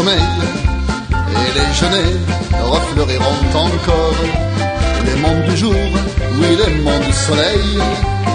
sommeil, et les genêts refleuriront encore les mondes du jour, oui les mondes du soleil.